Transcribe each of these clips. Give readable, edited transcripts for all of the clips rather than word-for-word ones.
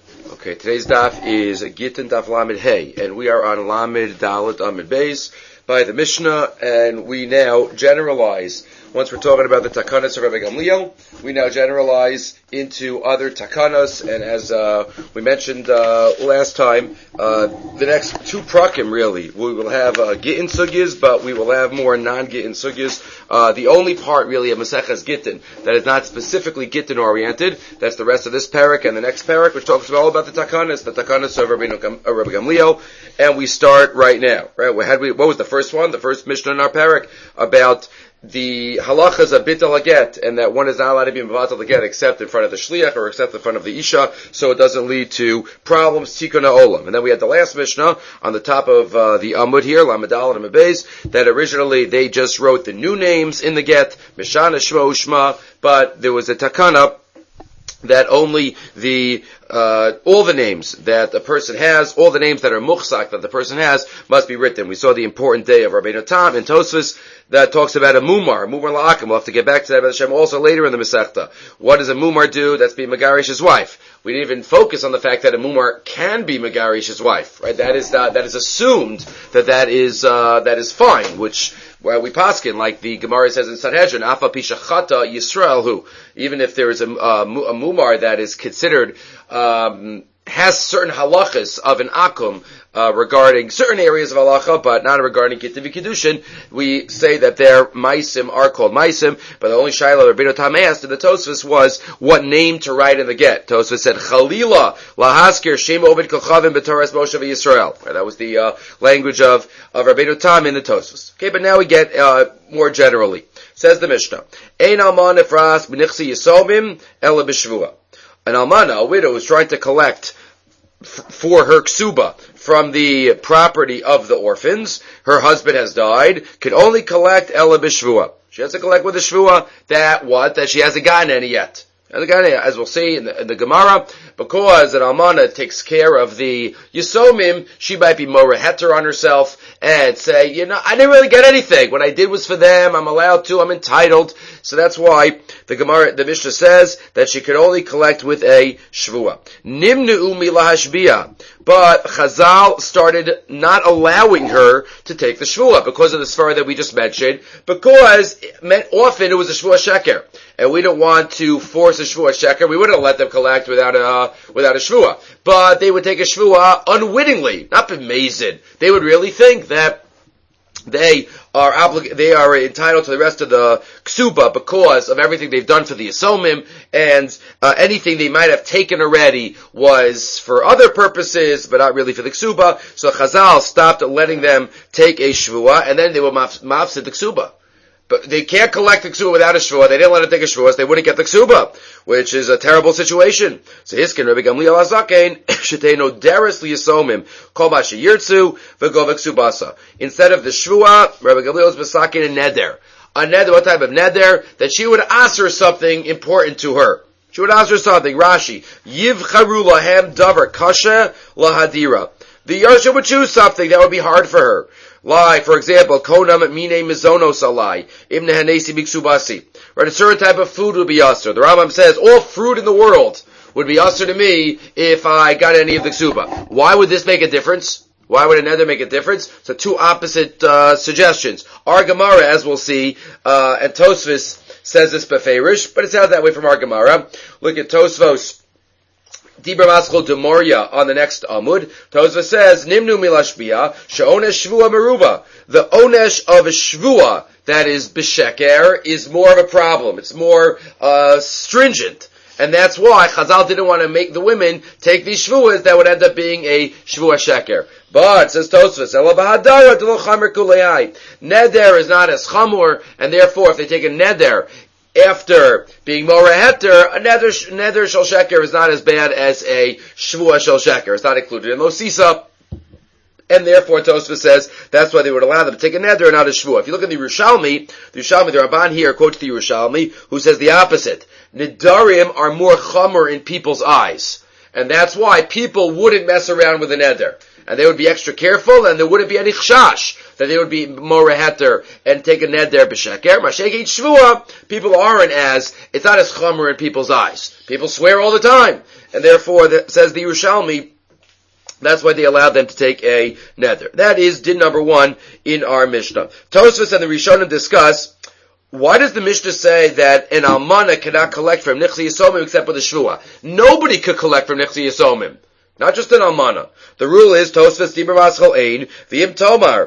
Okay, today's daf is Gittin Daf Lamed Hey, and we are on Lamed Dalet Amid Beis by the Mishnah, and we now generalize. Once we're talking about the takanas of Rabbi Gamliel, we now generalize into other takanas, and as we mentioned last time, the next two prakim really, we will have Gittin Sugyas, but we will have more non-Gittin Sugyas. The only part really of Maseches Gittin that is not specifically Gittin oriented, that's the rest of this parak and the next parak, which talks all about the takanas of Rabbi Gamliel, and we start right now. Right? What was the first one? The first Mishnah in our parak about the halachas of bitul haget, and that one is not allowed to be mevatel the get except in front of the shliach or except in front of the isha, so it doesn't lead to problems. Tikkun ha'olam. And then we had the last mishnah on the top of the amud here, Lamed Dalet Amud Beis, that originally they just wrote the new names in the get, Mishana Shmo Ushma, but there was a takana that only all the names that a person has, all the names that are muchsak that the person has, must be written. We saw the important day of Rabbeinu Tam in Tosfos that talks about a mumar la'akim. We'll have to get back to that, Hashem, also later in the Masechta. What does a mumar do? That's be Megarish's wife. We didn't even focus on the fact that a mumar can be Megarish's wife, right? That is assumed that is fine, which we paskin, like the Gemara says in Sanhedrin, Afa Pishachata Yisrael, who, even if there is a mumar that is considered, has certain halachas of an akum, regarding certain areas of halacha, but not regarding Gittin v'Kiddushin, we say that their maisim are called maisim, but the only shayla Rabbeinu Tam asked in the Tosfos was what name to write in the get. Tosfos said, Chalila lahaskir shem ovid kochavim b'Torah Moshe v'Yisrael. That was the language of Rabbeinu Tam in the Tosfos. Okay, but now we get more generally. Says the Mishnah, Ein alman nefras b'nichsi yisomim ela b'shvua. An almana, a widow, is trying to collect for her ksuba from the property of the orphans. Her husband has died, can only collect ela b'shvua. She has to collect with a shvua that she hasn't gotten any yet. As we'll see in the Gemara, because an almana takes care of the yisomim, she might be more heter on herself and say, I didn't really get anything. What I did was for them. I'm allowed to. I'm entitled. So that's why the Mishnah says that she could only collect with a shvua. Nimnu milahashbia. But Chazal started not allowing her to take the shvua because of the svara that we just mentioned, because often it was a shvua sheker. And we don't want to force a shvua sheker. We wouldn't let them collect without a shvua. But they would take a shvua unwittingly, not b'mezid. They would really think that they are entitled to the rest of the ksuba because of everything they've done for the yisomim, and anything they might have taken already was for other purposes, but not really for the ksuba. So Chazal stopped letting them take a shvua, and then they were mafsid the ksuba. But they can't collect the ksuba without a shvua. They didn't let them take a shvua, so they wouldn't get the ksuba, which is a terrible situation. So Hiskin Rabbi Gamliel Azaken Sheteno Deris Liyasomim Kol Masha Yirtzu V'Govek Subasa. Instead of the shvua, Rabbi Gamliel is besakin a neder. A neder, what type of neder? That she would ask her something important to her. She would ask her something. Rashi Yivcharu Lahem Davar Kasha Lahadira. The Yarsha would choose something that would be hard for her. Like, for example, konam mine mizonos alai, ibn hanesi miksubasi. Right, a certain type of food would be usher. The Rambam says, all fruit in the world would be usher to me if I got any of the ksuba. Why would this make a difference? Why would another make a difference? So two opposite suggestions. Our Gemara, as we'll see, and Tosfos says this beferish, but it sounds that way from our Gemara. Look at Tosfos. Dibra Maskol Demoria on the next Amud. Tosva says, Nimnu milashbia, she'onesh shvua meruba. The onesh of a shvua, that is b'sheker, is more of a problem. It's more stringent. And that's why Chazal didn't want to make the women take these shvuas that would end up being a shvua sheker. But, says Tosfos, neder is not as chamur, and therefore if they take a neder, after being more heter, a neder shel sheker is not as bad as a shvua shel sheker. It's not included in Losisa. And therefore, Tosfos says, that's why they would allow them to take a neder and not a shvua. If you look at the Yerushalmi, the Ramban here quotes the Yerushalmi, who says the opposite. Nedarim are more chamer in people's eyes. And that's why people wouldn't mess around with a neder. and they would be extra careful, and there wouldn't be any chshash, that they would be more heter and take a neder b'sheker. Mashegit shvua, people aren't it's not as chomer in people's eyes. People swear all the time, and therefore, says the Yerushalmi, that's why they allowed them to take a neder. That is din number 1 in our Mishnah. Tosfos and the Rishonim discuss, why does the Mishnah say that an almana cannot collect from nichsi yisomim except with a shvua? Nobody could collect from nichsi yisomim. Not just an almana. The rule is, Tosfos diber maschal ein, v'im tomar.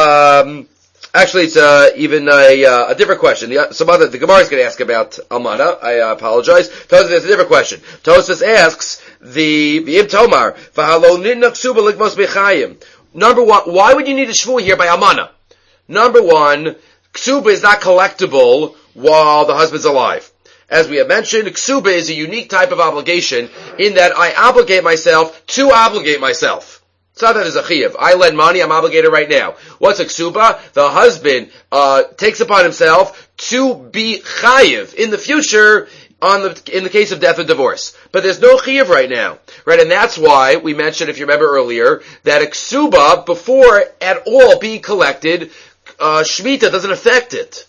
Actually, it's even a different question. The Gemara is going to ask about almana. I apologize. Tosfos has a different question. Tosfos asks v'im tomar v'halo nidna ksuba likmos bechayim. Number 1, why would you need a shvua here by almana? Number 1, ksuba is not collectible while the husband's alive. As we have mentioned, ksuba is a unique type of obligation in that I obligate myself to obligate myself. It's not that it's a chiyuv. I lend money, I'm obligated right now. What's a ksuba? The husband takes upon himself to be chayiv in the future in the case of death or divorce. But there's no chiyuv right now. Right? And that's why we mentioned, if you remember earlier, that a ksuba, before at all being collected, Shemitah doesn't affect it.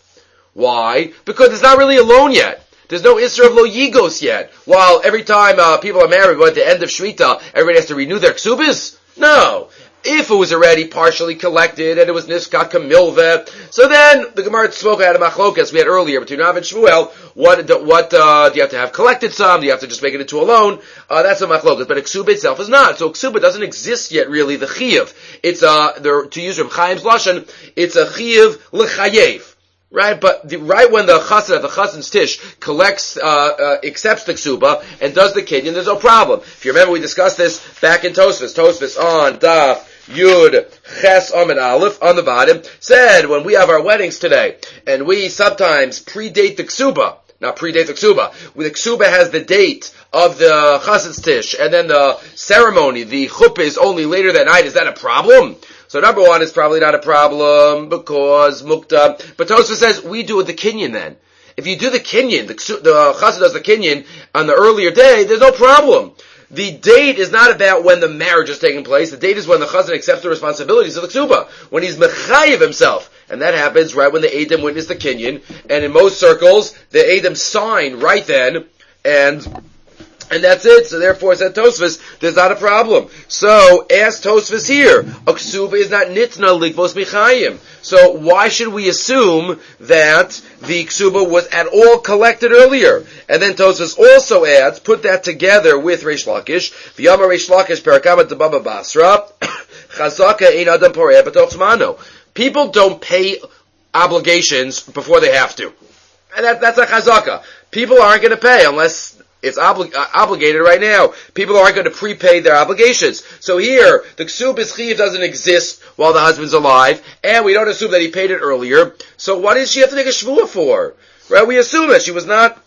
Why? Because it's not really a loan yet. There's no Isra of Lo Yigos yet. While every time people are married, at the end of Shemitah, everybody has to renew their ksubas? No. If it was already partially collected and it was Niskak Kamilveh, so then the Gemara spoke out of Machlokas we had earlier between Rav and Shmuel. What do you have to have collected some? Do you have to just make it into a loan? That's a Machlokas. But a ksuba itself is not. So ksuba doesn't exist yet really, the chiyuv. It's to use Reb Chaim's lashon, it's a chiyuv l'chayev. Right, but right when the chassan at the chassan's tish collects, accepts the ksuba and does the kinyan, there's no problem. If you remember, we discussed this back in Tosfos. Tosfos on Daf Yud Ches Amid Aleph on the bottom said when we have our weddings today and we sometimes predate the ksuba. Not predate the ksuba. The ksuba has the date of the chassan's tish, and then the ceremony, the chuppah, is only later that night. Is that a problem? So number 1 is probably not a problem because mukta. But Tosfos says we do the kinyan then. If you do the kinyan, the chassan does the kinyan on the earlier day, there's no problem. The date is not about when the marriage is taking place. The date is when the chassan accepts the responsibilities of the ksuba, when he's mechayiv himself. And that happens right when the Edom witness the kinyan. And in most circles, the Edom sign right then, and that's it. So therefore, said Tosfos, there's not a problem. So, ask Tosfos here, a ksuba is not nitna likvos michayim. So why should we assume that the ksuba was at all collected earlier? And then Tosfos also adds, put that together with Reish Lakish, v'yamar Reish Lakish perakama debaba basra, chazaka ein adam poreh b'toch zmano. People don't pay obligations before they have to. And that's a chazaka. People aren't going to pay unless it's obligated right now. People aren't going to prepay their obligations. So here, the ksubas chiyuv doesn't exist while the husband's alive, and we don't assume that he paid it earlier. So what does she have to take a shvuah for? Right? We assume that she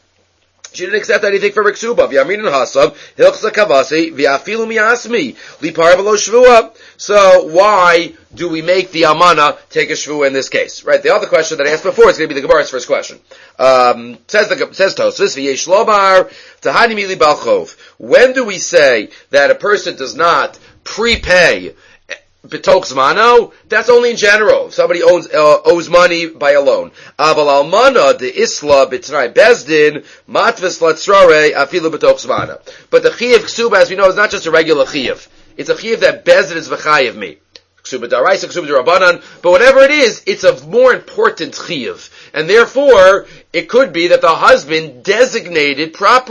didn't accept anything from her ksuba. V'yamin hasav hilchsa kavasi v'afilu miasmi lipar below shvuah. So why do we make the almana take a shvuah in this case? Right. The other question that I asked before is going to be the Gemara's first question. Says Tosfos v'yesh lobar tahani mili balchov. When do we say that a person does not prepay b'toch zmano? That's only in general. If somebody owes money by a loan. Aval almana de isla b'tnai bezdin matves latzrare afilu b'toch zmana. But the chiyuv ksuba, as we know, is not just a regular chiyuv. It's a chiyuv that bezdin is v'chayiv me. Ksuba daraisa, ksuba darabanan. But whatever it is, it's a more important chiyuv. And therefore, it could be that the husband designated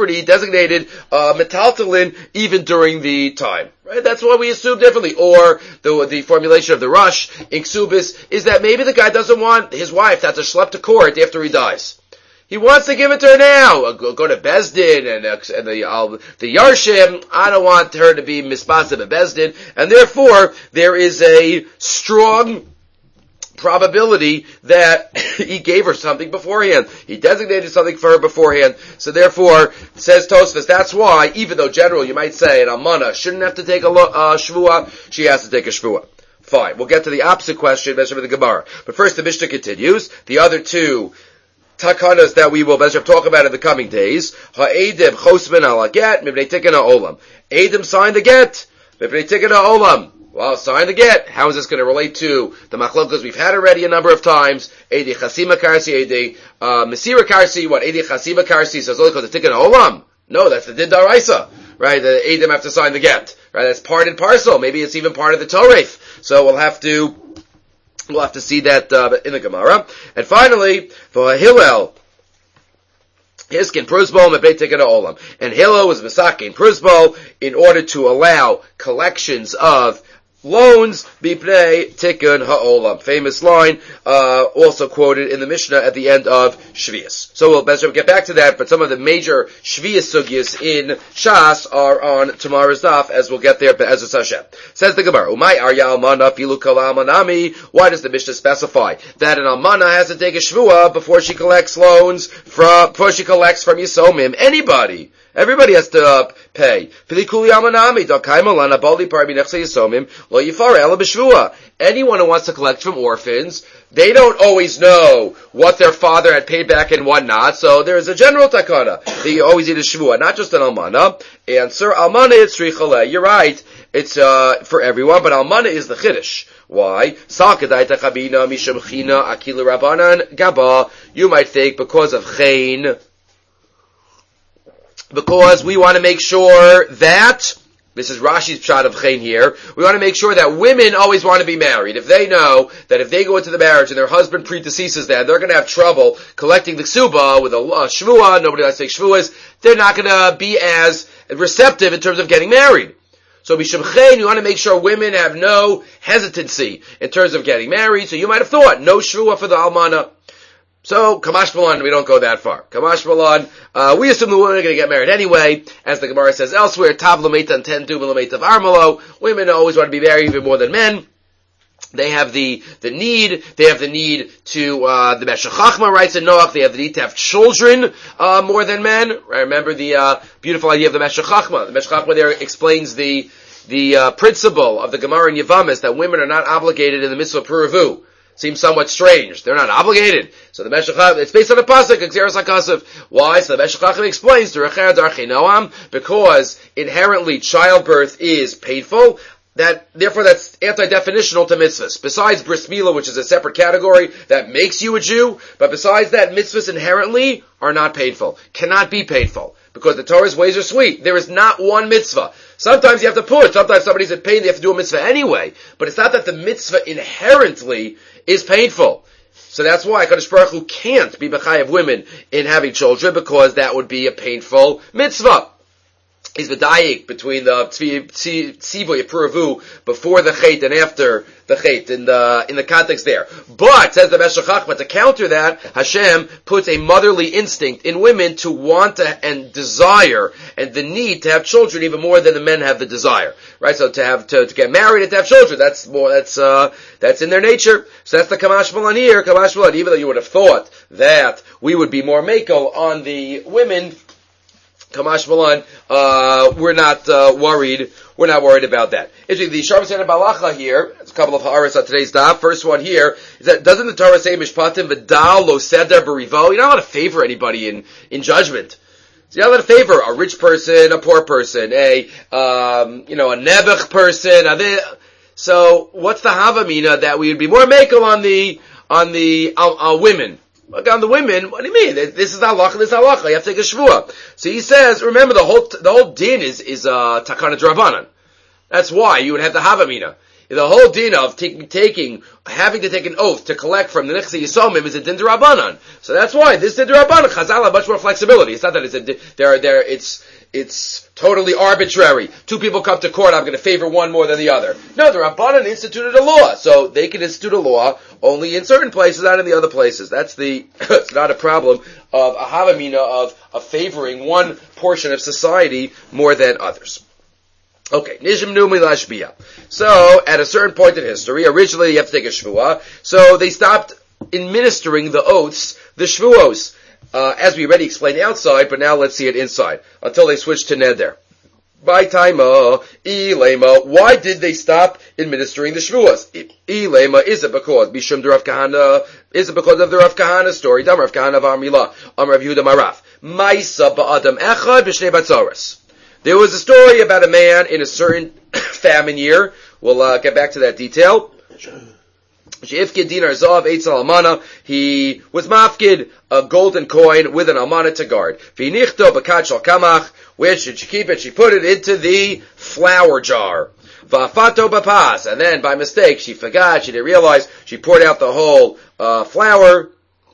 metaltalin even during the time. Right? That's what we assume differently. Or the formulation of the rush in ksubis is that maybe the guy doesn't want his wife to have to schlep to court after he dies. He wants to give it to her now. Go to Bezdin and the Yarshim. I don't want her to be misbasiv at Bezdin. And therefore, there is a strong probability that he gave her something beforehand. He designated something for her beforehand. So therefore, says Tosfos, that's why, even though general you might say an almana shouldn't have to take a shvuah, she has to take a shvuah. Fine. We'll get to the opposite question, mentioned with the Gemara. But first the Mishnah continues. The other two takanas that we will talk about in the coming days. Ha'edim chosben ala get, mibnei tikkun ha'olam. Edim signed the get, mibnei tikkun ha'olam. Well, sign the get. How is this going to relate to the machlokas we've had already a number of times? Edi chasima karsi, edi mesira karsi. What? Edi chasima karsi says only because the tikkun olam. No, that's the din daraisa, right? The edim have to sign the get, right? That's part and parcel. Maybe it's even part of the Torah. So we'll have to see that in the Gemara. And finally, for Hillel, Hiskin Prusbo and Beit Tikkun Olam. And Hillel was Masakin Prusbo in order to allow collections of loans, bipnei tikkun ha'olam. Famous line, also quoted in the Mishnah at the end of Shvius. So we'll get back to that, but some of the major Shvius sugyas in Shas are on tomorrow's daf, as we'll get there, as it's Hashem. Says the Gemara, Umay arya almana filu kala almanami. Why does the Mishnah specify that an almana has to take a shvua before she collects loans before she collects from Yisomim? Everybody has to pay. Anyone who wants to collect from orphans, they don't always know what their father had paid back and what not, so there's a general takana that you always need a shvua, not just an almana. Answer, almana it's tzricha. You're right, it's for everyone, but almana is the chiddush. Why? You might think because of chayin, because we want to make sure that, this is Rashi's pshat of Chayin here, we want to make sure that women always want to be married. If they know that if they go into the marriage and their husband predeceases them, they're going to have trouble collecting the ksuba with a shvua, nobody likes to take shvuas, they're not going to be as receptive in terms of getting married. So Mishum Chayin, you want to make sure women have no hesitancy in terms of getting married, so you might have thought, no shvua for the almana. So, Kamash Malan, we don't go that far. Kamash Malan, we assume the women are going to get married anyway, as the Gemara says elsewhere, Tav L'meita and Ten Tu L'meita of Armalo. Women always want to be married even more than men. They have the need to, the Meshech Chachma writes in Noach, they have the need to have children, more than men. Remember the, beautiful idea of the Meshech Chachma. The Meshech Chachma there explains the principle of the Gemara in Yavamis that women are not obligated in the mitzvah Puravu. Seems somewhat strange. They're not obligated. So the Meshech Chachma, it's based on a pasuk, Xeris HaKasav. Why? So the Meshech Chachma explains, because inherently childbirth is painful, therefore that's anti-definitional to mitzvahs. Besides bris milah, which is a separate category that makes you a Jew, but besides that, mitzvahs inherently are not painful. Cannot be painful. Because the Torah's ways are sweet. There is not one mitzvah. Sometimes you have to push. Sometimes somebody's in pain, they have to do a mitzvah anyway. But it's not that the mitzvah inherently is painful. So that's why HaKadosh Baruch Hu can't be b'chayev women in having children, because that would be a painful mitzvah. Is the dayik between the tzivoy puravu before the chait and after the chait in the context there. But says the Meshech Chachma, to counter that, Hashem puts a motherly instinct in women to want to and desire and the need to have children even more than the men have the desire. Right? So to get married and to have children, that's in their nature. So that's the Kamash Malan here. Kamash Malan, even though you would have thought that we would be more makel on the women, Kamash Malan, we're not worried. We're not worried about that. Actually, the Sharm Seder Balacha here, it's a couple of ha'aras on today's daf. First one here is that doesn't the Torah say Mishpatim v'dal lo seder b'rivo? You're not allowed to favor anybody in judgment. So you're not allowed to favor a rich person, a poor person, a nebuch person. So what's the havamina that we would be more makel on the women? Look, on the women, what do you mean? This is halacha, this is halacha. You have to take a shvua. So he says, remember the whole din is takana drabanan. That's why you would have the havamina. The whole din of having to take an oath to collect from the nechsi yisomim is a din drabanan. So that's why this din drabanan, Chazal have much more flexibility. It's not that it's totally arbitrary. Two people come to court, I'm going to favor one more than the other. No, the Rabbanan instituted a law, so they can institute a law only in certain places, not in the other places. It's not a problem of a havamina of favoring one portion of society more than others. Okay, Nishimnu Milashbiya. So, at a certain point in history, originally you have to take a shvuah, so they stopped administering the oaths, the shvuos. As we already explained outside, but now let's see it inside, until they switched to neder. By taima, ilema, why did they stop administering the shvuas? Ilema, is it because Bishum the Rav Kahana, is it because of the Rav Kahana story? Dam Rav Kahana of Amila, Rav Yehuda Maraf. Maisa ba'adam echad b'shnei batzaras. There was a story about a man in a certain famine year We'll get back to that detail. She'ifkid dinar zav eitz al almana. He was mafkid a golden coin with an almana to guard. V'nichto b'kat shal kamach. Where should she keep it? She put it into the flour jar. Va'afato b'pas. And then by mistake she forgot. She didn't realize. She poured out the whole flour.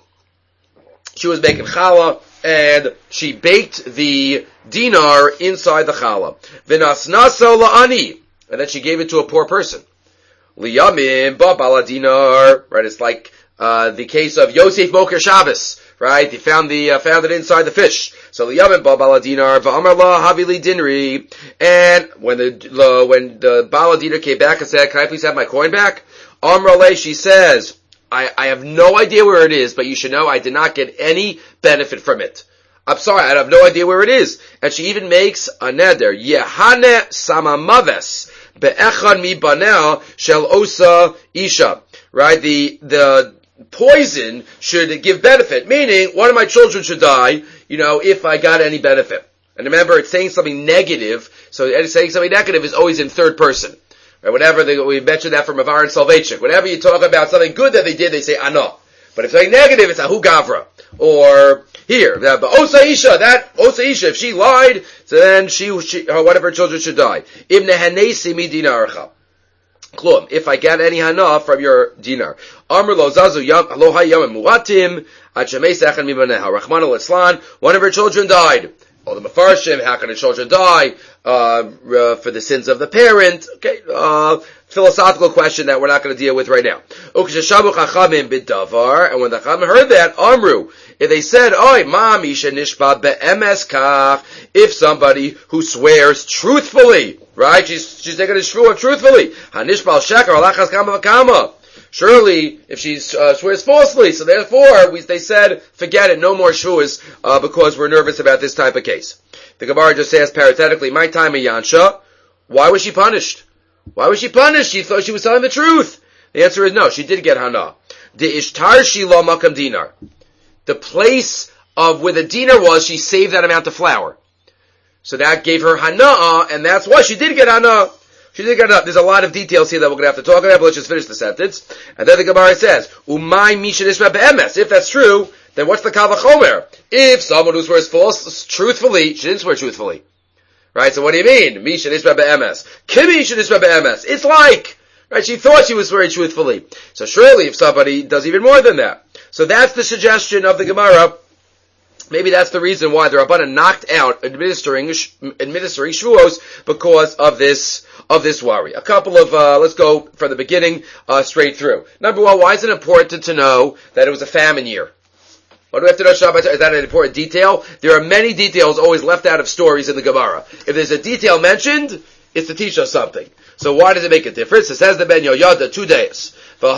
She was making challah, and she baked the dinar inside the challah. V'nasnaso la'ani. And then she gave it to a poor person. Liyamim ba'bala dinar. Right, it's like the case of Yosef Moker Shabbos. Right, he found it inside the fish. So liyamim ba'bala dinar va'amar la havili dinri. And when the bala dinar came back and said, "Can I please have my coin back?" Amar le, she says, I have no idea where it is, but you should know I did not get any benefit from it. I'm sorry, I have no idea where it is. And she even makes a neder. Yehane samamaves be'echan mi banel shel osa isha. Right? The poison should give benefit, meaning one of my children should die, if I got any benefit. And remember, it's saying something negative, so saying something negative is always in third person. Right, we mentioned that from Avar and Salvation. Whenever you talk about something good that they did, they say ano. But if something negative, it's ahu gavra. Or here, but Osa Isha, if she lied, so then one of her children should die. Ibn Hanesi mi dinarcha. Klum, if I get any hana from your dinar. Amr lo zazu lo hayam muatim, at shemei sechan mi baneha. Rahman al-Islan, one of her children died. All the Mefarshim, how can the children die? For the sins of the parent. Okay, philosophical question that we're not going to deal with right now. And when the Chachamim heard that, Amru, if they said, Oy, ma misha nishba be'emes kach, if somebody who swears truthfully, right? She's taking a shvuah truthfully. Hanishba al-shekar alachas kama v'kama. Surely, if she swears falsely, so therefore, they said, forget it, no more shuas, because we're nervous about this type of case. The Gemara just says, parenthetically, my time in Yansha, why was she punished? Why was she punished? She thought she was telling the truth. The answer is no, she did get hana. The ishtar shilo makam dinar. The place of where the dinar was, she saved that amount of flour. So that gave her hana, and that's why she did get hana. She did get up. There's a lot of details here that we're going to have to talk about, but let's just finish the sentence. And then the Gemara says, Umay mishanishma be'emes. If that's true, then what's the kal vachomer? If someone who swears false, truthfully, she didn't swear truthfully. Right, so what do you mean? Mishanishma be'emes. Kimi shanishma be'emes. It's like, right, she thought she was swearing truthfully. So surely if somebody does even more than that. So that's the suggestion of the Gemara. Maybe that's the reason why the Rabbanan knocked out administering shvuos because of this worry. A couple of, let's go from the beginning, straight through. Number one, why is it important to know that it was a famine year? What do we have to know Shabbat? Is that an important detail? There are many details always left out of stories in the Gemara. If there's a detail mentioned, it's to teach us something. So why does it make a difference? It says the Ben Yoyada 2 days.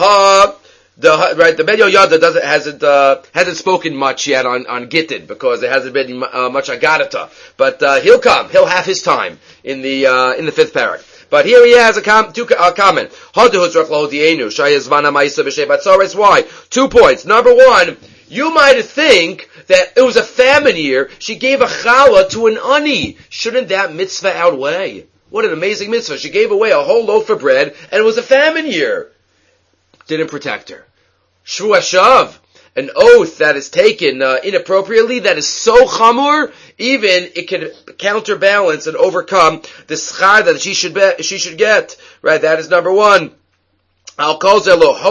The Ben Yoyada hasn't spoken much yet on Gittin because there hasn't been much Agadata. But he'll come. He'll have his time in the 5th parak. But here he has a comment. Why? 2 points. Number one, you might think that it was a famine year. She gave a challah to an ani. Shouldn't that mitzvah outweigh? What an amazing mitzvah. She gave away a whole loaf of bread, and it was a famine year. Didn't protect her. Shvu hashav, an oath that is taken inappropriately, that is so chamur, even it can counterbalance and overcome the schar that she should get. Right, that is number one. Number one,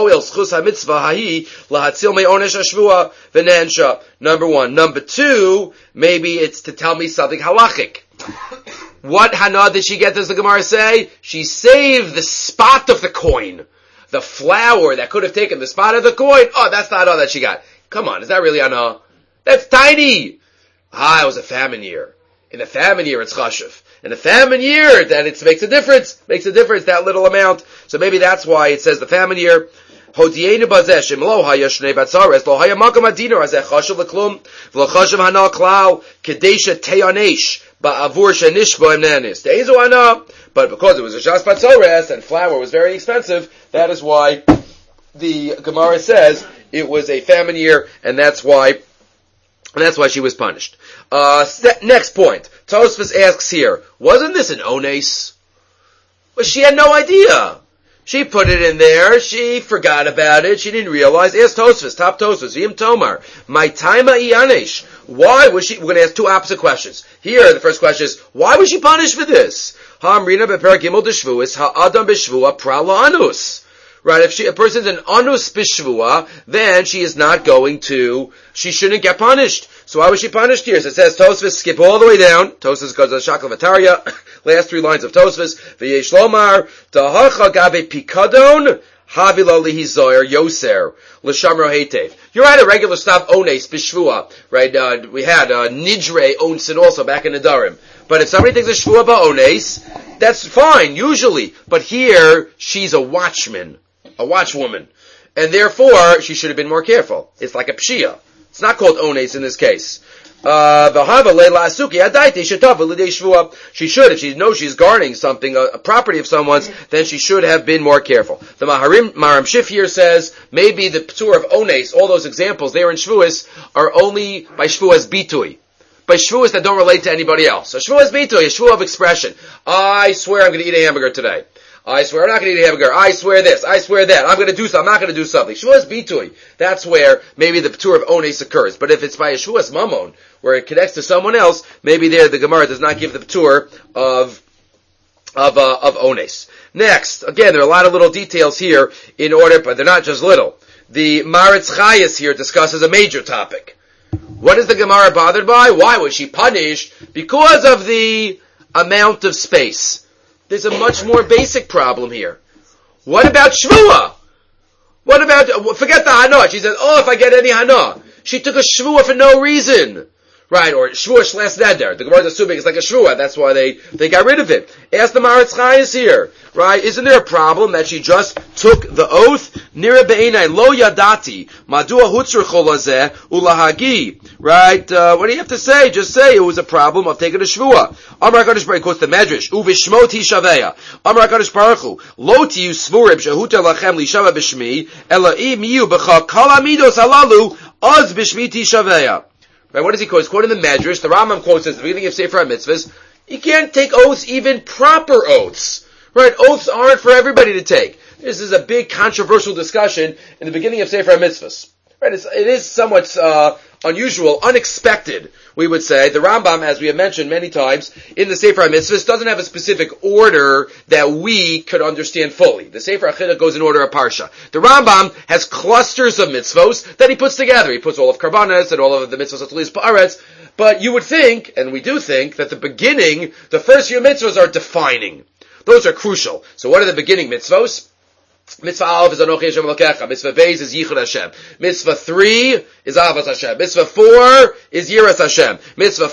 Number two, maybe it's to tell me something halachic. What hana did she get, does the Gemara say? She saved the spot of the coin. The flour that could have taken the spot of the coin. Oh, that's not all that she got. Come on, is that really hana? That's tiny. It was a famine year. In the famine year, it's chashuv. In the famine year, then it makes a difference. Makes a difference, that little amount. So maybe that's why it says the famine year. Hodienu bazeh shem lo haya shnei batzares lo haya makam adinor azeh chashuv leklum v'lo chashuv hana klal kedesha teyanesh ba'avur shenishbo emnanis. De'ezu hana. But because it was a shas batzares and flour was very expensive, that is why the Gemara says it was a famine year, and that's why she was punished. Next point. Tosfos asks here, wasn't this an ones? Well, she had no idea. She put it in there. She forgot about it. She didn't realize. Ask Tosfos, top Tosfos, Yim Tomar. My taima ianesh. Why was she? We're going to ask two opposite questions. Here, the first question is, why was she punished for this? Ha'amrina be'perak gimel d'shvuas ha'adam b'shvua prala anus. Right, if a person's an anus b'shvua, then she shouldn't get punished. So why was she punished here? So it says Tosfos, skip all the way down. Tosfos goes to Shakla Vataria, last three lines of Tosfos. V'yesh lomar, tahacha gabe pikadon, havila lihi zoyer yoser, l'shamro hetev. You're at a regular stop ones b'shvua, right? We had nidre onsin also back in the Darim. But if somebody takes a shvua ba'ones, that's fine, usually. But here, she's a watchwoman, and therefore she should have been more careful. It's like a pshia. It's not called ones in this case. She should, if she knows she's guarding something, a property of someone's, then she should have been more careful. The Maharam Shif here says, maybe the p'tur of ones, all those examples there in Shvuas, are only by Shvuas bitui. By Shvuas that don't relate to anybody else. So Shvuas bitui, a Shvuah of expression. I swear I'm going to eat a hamburger today. I swear I'm not going to eat a hamburger. I swear this. I swear that. I'm going to do something. I'm not going to do something. Shvuas bitui. That's where maybe the p'tur of ones occurs. But if it's by a Shvuas mamon, where it connects to someone else, maybe there the Gemara does not give the p'tur of ones. Next, again, there are a lot of little details here but they're not just little. The Maritz Chayes here discusses a major topic. What is the Gemara bothered by? Why was she punished? Because of the amount of space. There's a much more basic problem here. What about Shvuah? Forget the Hana. She said, if I get any Hana. She took a Shvuah for no reason. Right, or Shvuah Shles Neder. The Gemara is assuming it's like a Shvuah. That's why they got rid of it. Ask the Maritz Chayes here. Right, isn't there a problem that she just took the oath? Nira be'enai lo yadati. Madua hutzur cholazeh ulahagi. Right, what do you have to say? Just say it was a problem of taking a Shvuah. Amar HaKadosh Baruch Hu quotes the Medrash. Uvishmot hishaveya. Amar HaKadosh Baruch Hu. Lo tiyu svurim shehuta lachem lishava b'shmi. Ela im yu b'cha kal amidos halalu az b'shmi tishaveya. Right, what does he quote? He's quoting the Medrash. The Rambam quotes at the beginning of Sefer HaMitzvahs. You can't take oaths, even proper oaths. Right, oaths aren't for everybody to take. This is a big controversial discussion in the beginning of Sefer HaMitzvahs. Right, it is somewhat unusual, unexpected, we would say. The Rambam, as we have mentioned many times, in the Sefer HaMitzvahs, doesn't have a specific order that we could understand fully. The Sefer HaChiluk goes in order of Parsha. The Rambam has clusters of mitzvos that he puts together. He puts all of Karbanas and all of the mitzvos of Tulis Pa'aretz. But you would think, and we do think, that the first few mitzvos are defining. Those are crucial. So what are the beginning mitzvos? Mitzvah Aleph is Anochi Hashem Elokecha. Mitzvah Beis is Yichud Hashem. Mitzvah 3 is Ahavas Hashem. Mitzvah 4 is Yiras Hashem. Mitzvah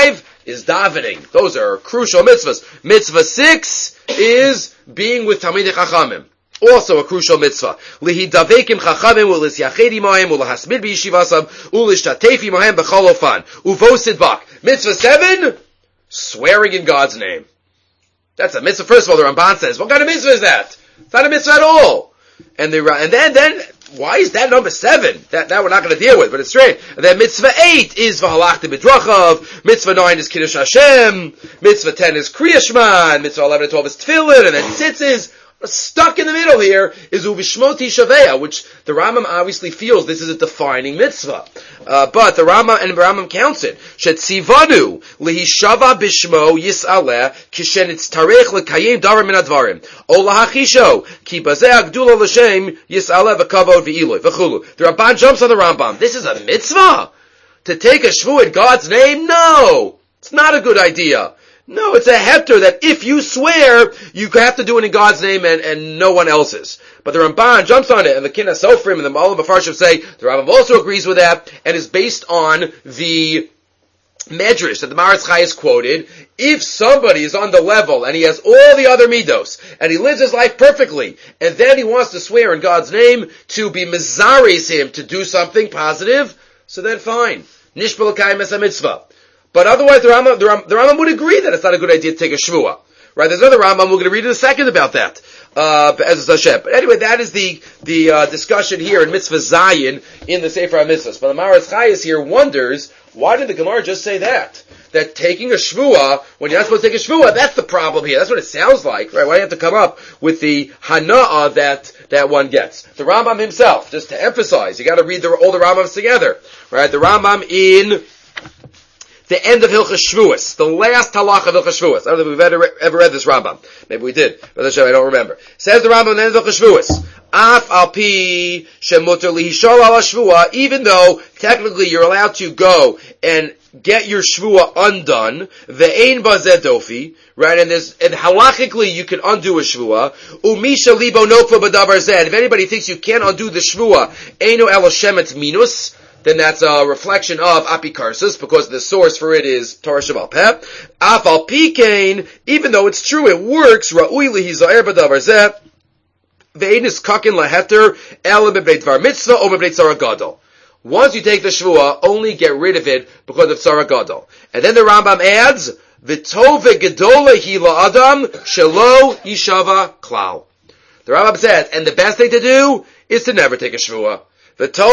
5 is davening. Those are crucial mitzvahs. Mitzvah 6 is being with Talmidei Chachamim. Also a crucial mitzvah. Lihidavekim Chachamim u'lisyached imahem u'lahasmid b'yishivasam u'lishtatef imahem b'chol ofan u'vosid bak. Mitzvah 7, swearing in God's name. That's a mitzvah. First of all, the Ramban says, what kind of mitzvah is that? It's not a mitzvah at all. And then, why is that number 7? That we're not going to deal with, but it's straight. And then mitzvah 8 is v'halachti b'drachav. Mitzvah 9 is kiddush Hashem. Mitzvah 10 is kriya shema. And mitzvah 11 and 12 is tefillin. And then tzitzis. Stuck in the middle here is uvishmot hishaveya, which the Rambam obviously feels this is a defining mitzvah. But the Rambam counts it. Shetzivanu lihishava bishmo yis'aleh kishenitz tarech lekayim davar min advarim. O lahachisho ki bazeh agdula l'shem yis'aleh v'kavod v'iloy v'chulu. The Ramban jumps on the Rambam. This is a mitzvah? To take a shvu in God's name? No! It's not a good idea. No, it's a heter that if you swear, you have to do it in God's name and no one else's. But the Ramban jumps on it, and the Kinna Sofrim and the Malam Bafarshim say, the Rambam also agrees with that, and is based on the Medrash that the Maritz Chayes quoted. If somebody is on the level, and he has all the other midos, and he lives his life perfectly, and then he wants to swear in God's name to be mezares him to do something positive, so then fine. Nishbal Kayim es mitzvah. But otherwise, the Rambam would agree that it's not a good idea to take a shvuah. Right? There's another Rambam, we're going to read in a second about that. Be'ezus Hashem. But anyway, that is the discussion here in Mitzvah Zayin in the Sefer HaMitzvahs. But the Maharas Chayes here wonders, why did the Gemara just say that? That taking a shvuah, when you're not supposed to take a shvuah, that's the problem here. That's what it sounds like, right? Why do you have to come up with the hana'ah that one gets? The Rambam himself, just to emphasize, you gotta read all the Rambams together, right? The Rambam in the end of Hilchos Shvuos, the last halach of Hilchos Shvuos. I don't know if we've ever read this Rambam. Maybe we did. But I don't remember. Says the Rambam in the end of Hilchos Shvuos, Af al pi shemuter lihishol ala shvuah, even though technically you're allowed to go and get your shvuah undone, ve'ein bazeh dofi, right? And halachically you can undo a shvuah. Umisha libo nokva b'davar zeh. If anybody thinks you can't undo the shvuah, eino elo shemet minus, then that's a reflection of apikarsus, because the source for it is Torah Shabbat Peh. Afal pikein, even though it's true, it works, ra'ui lihizayer b'davar zeh, ve'ein is kakin laheter, el b'bnei dvar mitzvah, o b'bnei tzara gadol. Once you take the shvuah, only get rid of it because of tzara gadol. And then the Rambam adds, v'tov ve'gedola hi la'adam, shelo yishava klal. The Rambam says, and the best thing to do is to never take a shvuah. What's the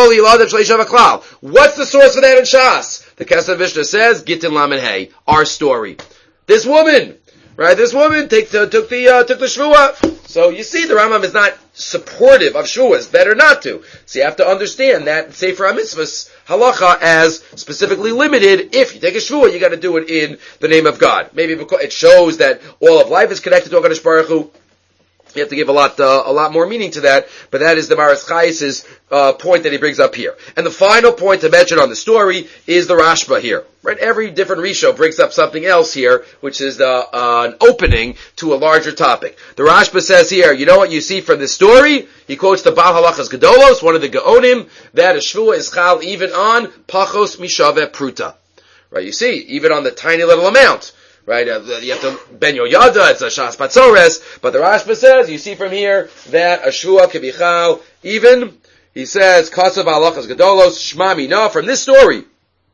source for that in Shas? The Kesef Mishnah says, Gittin Lamed Hey, our story. This woman, right? This woman took the shvuah. So you see, the Rambam is not supportive of shvuah. It's better not to. So you have to understand that Sefer HaMitzvahs halacha as specifically limited. If you take a shvuah, you got to do it in the name of God. Maybe because it shows that all of life is connected to HaKadosh Baruch Hu. You have to give a lot more meaning to that, but that is the Maharas Chayes' point that he brings up here. And the final point to mention on the story is the Rashba here. Right? Every different Risho brings up something else here, which is an opening to a larger topic. The Rashba says here, you know what you see from this story? He quotes the Baal Halachas Gedolos, one of the Gaonim, that a shvuah is chal even on pachos mishave pruta. Right? You see, even on the tiny little amount. Right, you have to ben yoyada, it's a shas patzores, but the Rashba says, you see from here, that a shvuah can be chal, even, he says, kasav halachas gedolos, shmami, no, from this story,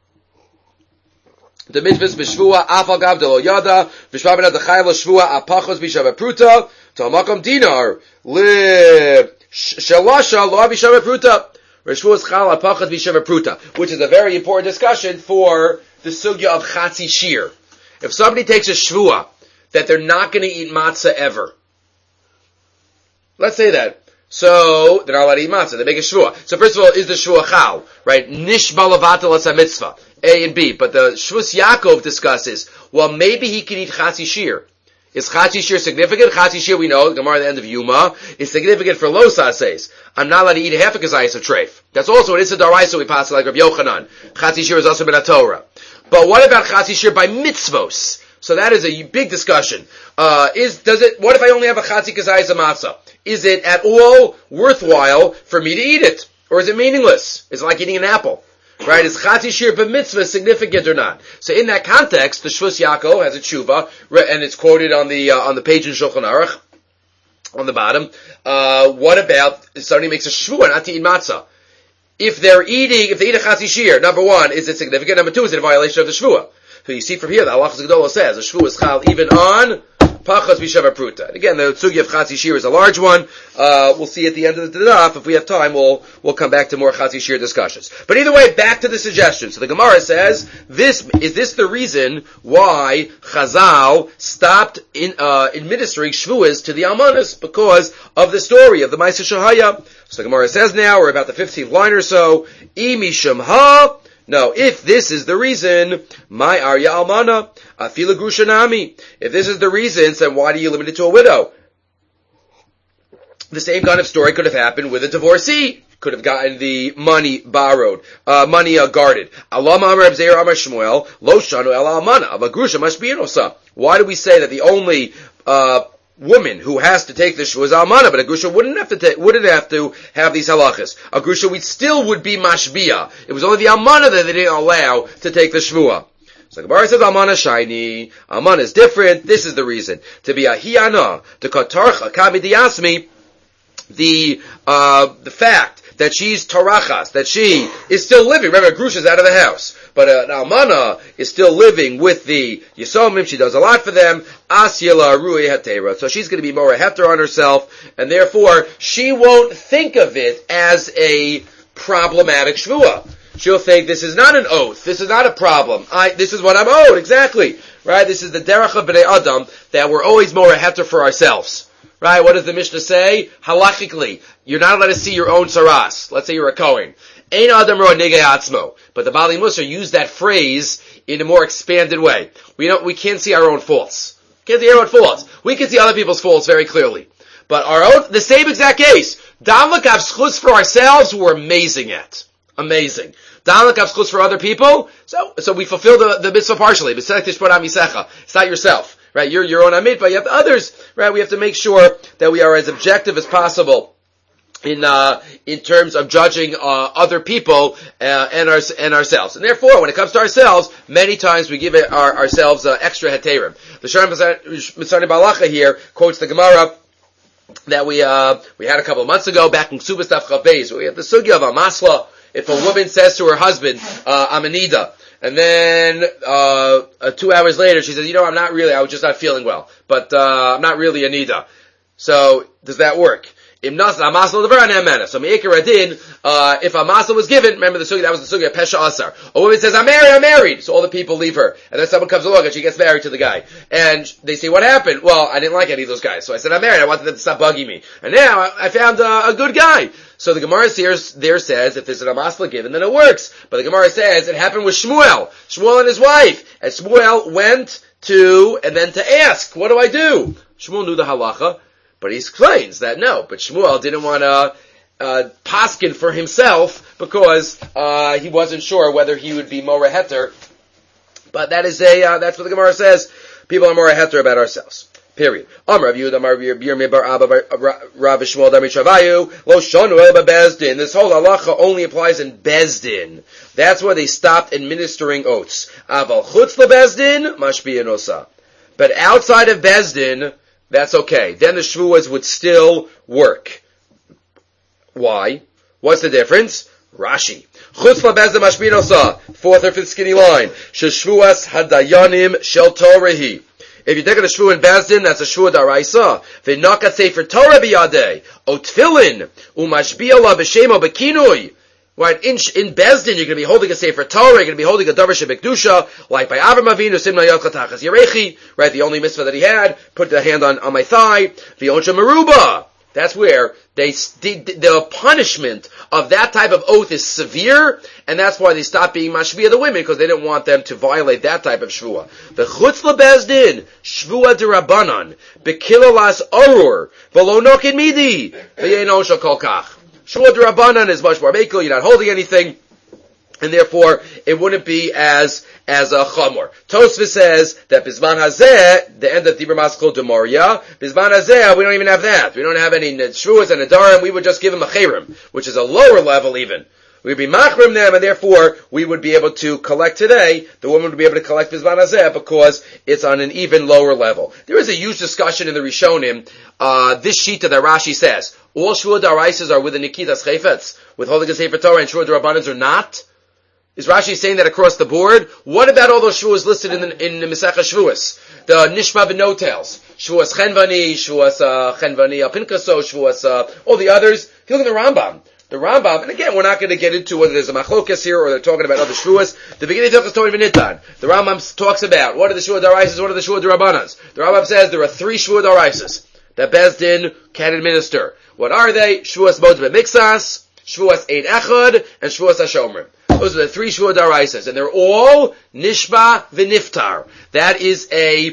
the mitzvahs b'shvuah, afal gav de lo yada, v'shmamina d'chayla shvuah, apachos b'shavah pruta, ta'amakom dinar, li, shalasha, lo b'shavah pruta, v'shvuah chal, apachos b'shavah pruta, which is a very important discussion for the sugya of chatzi shir. If somebody takes a shvuah that they're not going to eat matzah ever, let's say that. So they're not allowed to eat matzah. They make a shvuah. So first of all, is the shvuah chal, right? Nishba levatel as a mitzvah, A and B. But the Shvus Yaakov discusses, well, maybe he can eat chatzi shir. Is chatzi shir significant? Chatzi shir, we know, the Gemara at the end of Yuma, is significant for lo saseis. I'm not allowed to eat half a kazayis of treif. That's also an Issa Daraisa we pass like Rav Yochanan. Chatzi shir is also been a Torah. But what about chatzi shir by mitzvos? So that is a big discussion. What if I only have a chatzi kazayis of matzah? Is it at all worthwhile for me to eat it? Or is it meaningless? Is it like eating an apple? Right? Is chatzi shir b'mitzvah significant or not? So in that context, the Shvus Yaakov has a tshuva, and it's quoted on the page in Shulchan Aruch, on the bottom. What about if somebody makes a shvuah not to eat matzah? If they eat a chatzi shir, number one, is it significant? Number two, is it a violation of the shvuah? So you see from here, the Halachas Gedolah says, a shvuah is chal even on pachas b'shavah pruta. And again, the sugya of chatzi shir is a large one. We'll see at the end of the daf. If we have time, we'll come back to more chatzi shir discussions. But either way, back to the suggestion. So the Gemara says, is this the reason why Chazal stopped administering shvuahs to the almanas? Because of the story of the Ma'aseh Shahaya. So the Gemara says now, we're about the 15th line or so, Misham ha. No, if this is the reason, my arya almana, afila grushanami. If this is the reason, then why do you limit it to a widow? The same kind of story could have happened with a divorcee. Could have gotten the money borrowed, guarded. Allah Amar Reb Zeir Amar Shmuel, lo shanu el almana, aber grusha mashbiinosa. Why do we say that the only woman who has to take this was almana, but a grusha wouldn't have to have these halachas. A grusha still would be mashbia. It was only the almana that they didn't allow to take the shvuah. So the Gemara says almana shiny. Almana is different. This is the reason. To be a hiyana, to katarcha kami diasmi, the fact that she's tarachas, that she is still living. Remember, Grusha's out of the house, but an almana is still living with the Yisomim. She does a lot for them. Asyala Rui Hatera. So she's going to be more a heter on herself, and therefore she won't think of it as a problematic shvuah. She'll think, this is not an oath, this is not a problem, this is what I'm owed, exactly. Right? This is the derech of Bnei Adam, that we're always more a heter for ourselves. Right? What does the Mishnah say? Halachically, you're not allowed to see your own saras. Let's say you're a Kohen. Ein Adam roa negei atzmo. But the Bali Musar used that phrase in a more expanded way. We can't see our own faults. Can't see our own faults. We can see other people's faults very clearly. But our own, the same exact case. Damlak av schus for ourselves, we're amazing at. Amazing. Damlak av schus for other people, so we fulfill the mitzvah partially. It's not yourself. Right? You're your own amit, but you have others, right? We have to make sure that we are as objective as possible in terms of judging other people and ourselves. And therefore, when it comes to ourselves, many times we give ourselves extra heterim. The Sharm Mitzvah Balacha here quotes the Gemara that we had a couple of months ago back in Ksubas Daf Chav Beis. We have the sugya of a masla. If a woman says to her husband, I'm a nida, and then 2 hours later she says, I was just not feeling well, but I'm not really a nida. So, does that work? So Me'ikar Adin, if a masla was given, remember the sugya, that was the sugya, Pesha Asar. A woman says, I'm married. So all the people leave her. And then someone comes along and she gets married to the guy. And they say, what happened? Well, I didn't like any of those guys. So I said, I'm married. I wanted them to stop bugging me. And now I found a good guy. So the Gemara there says, if there's an amasla given, then it works. But the Gemara says, it happened with Shmuel and his wife. And Shmuel went to ask, what do I do? Shmuel knew the halacha. But he explains that no, but Shmuel didn't want to paskin for himself because he wasn't sure whether he would be more a heter. But that's what the Gemara says. People are more a heter about ourselves. Period. This whole halacha only applies in Bezdin. That's where they stopped administering oaths. But outside of Bezdin, that's okay. Then the shvuas would still work. Why? What's the difference? Rashi. Chutz labezda mashbinosa. Fourth or fifth skinny line. Sheshvuas hadayanim shel Torahi. If you take a shvu in Bezdin, that's a shvu daraisa. V'nakat sefer Torah biyadei. O tefillin. Umashbiya la b'shemo b'kinui. Right, in Bezdin, you're going to be holding a Sefer Torah, you're going to be holding a Davar Shebekdusha, like by Avram Avinu, Simna Yod Chatachas Yerechi, right, the only mitzvah that he had, put the hand on my thigh, V'yonsha Meruba. That's where the punishment of that type of oath is severe, and that's why they stopped being mashbiya the women, because they didn't want them to violate that type of shvua. The chutz lebezdin, shvua derabanan, bekilalas arur, v'lo nokin midi, v'yenon shal kol kach. Shvua derabanan is much more mekel, you're not holding anything, and therefore it wouldn't be as a chamor. Tosfos says that Bizman Hazeh, the end of Dibur Maskul Demoria, Bizman Hazeh, we don't even have that. We don't have any Shvuas and Nadarim, we would just give them a Cherem, which is a lower level even. We'd be machrim them, and therefore we would be able to collect today, the woman would be able to collect Bizman Hazeh because it's on an even lower level. There is a huge discussion in the Rishonim, this shita that Rashi says, all Shvuah Daraisas are with the Nikitas Chayfetz, with holding a Sefer Torah, and Shvuah Darabanans are not. Is Rashi saying that across the board? What about all those shvuas listed in the Mesechah Shvuas? The Nishma B'Notels, Shvuas Chenvani, Shvuas Chenvani Apinkaso, Shvuas all the others. If you look at the Rambam, and again, we're not going to get into whether there's a machlokas here or they're talking about other shvuas. The beginning of the Torah V'Nitan, the Rambam talks about what are the shvuah daraisas, what are the shvuah darabanans. The Rambam says there are 3 shvuah daraisas that Bezdin can administer. What are they? Shvuas Moed B'Mixas, Shvuas Ein Echad, and Shvuas HaShomrim. Those are the 3 shvuah daraisas, and they're all nishba v'niftar. That is a